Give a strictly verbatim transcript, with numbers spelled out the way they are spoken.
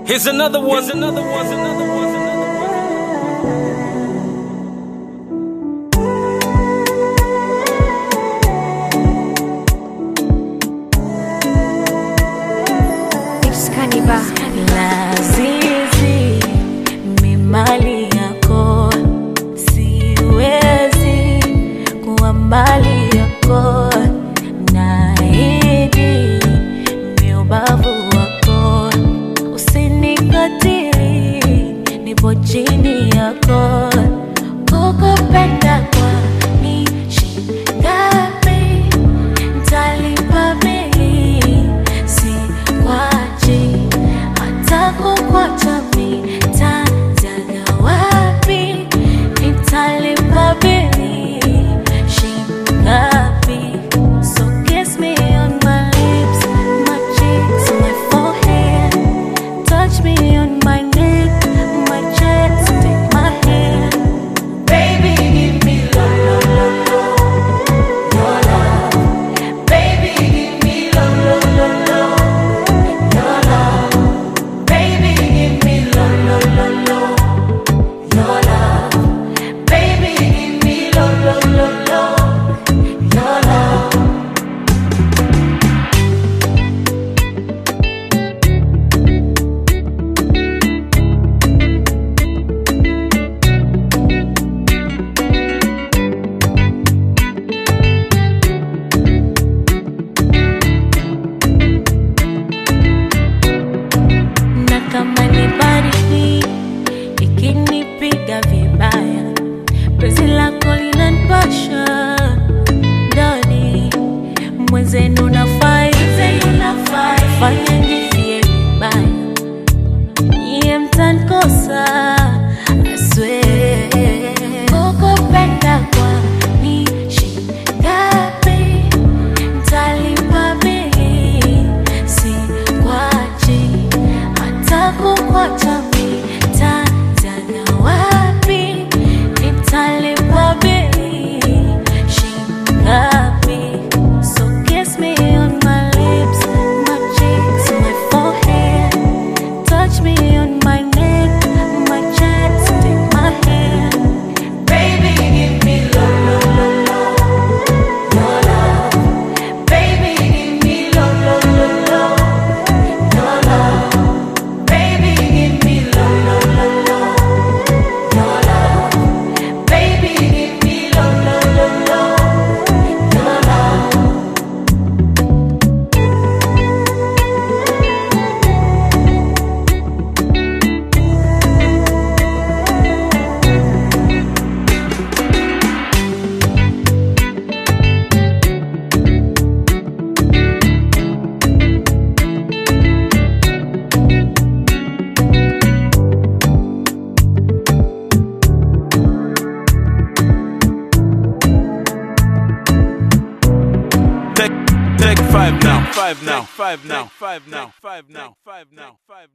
Here's another one. Here's another one. Here's another one. Lazizi mimali yako, siwezi kuwa mbali yako, naahidi miubavu wako, usinikatili, nipo chini yako, kukupenda kwa ni shingapi, ntalipa bili, si kwachi kukuacha nitajaga wapi, nitalipa bili shingapi. So kiss me on my lips, my cheeks, my forehead, touch me on my neck, my chest, take my hand. Baby, give me love, love, love, love, your love. Baby, give me love, love, love, love, your love. Baby, give me love, love, love, love, your love. Baby, give me love, love, love, love, your love. Na kama ni baridi ikinipiga vibaya, penzi lako linanipasha ndani, mwenzenu nafai, fanya njifie vibaya, niye mtanikosa, I swear. Kukupenda kwa ni shingapi, ntalipa bili, si kwachi, kukuacha nitajaga wapi, nitalipa bili shingapi. So kiss me on my lips, my cheeks, my forehead, touch me on my neck, my chest, take my hand. Baby, give me love, love, love, love, your love. Baby, give me love, love, love, love, your love. Baby, give me love, love, love, love, your love. Baby, give me love, love, love, love, your love. Take, take five now. Five now. Five now. Five now. Five now. Five now. Five now.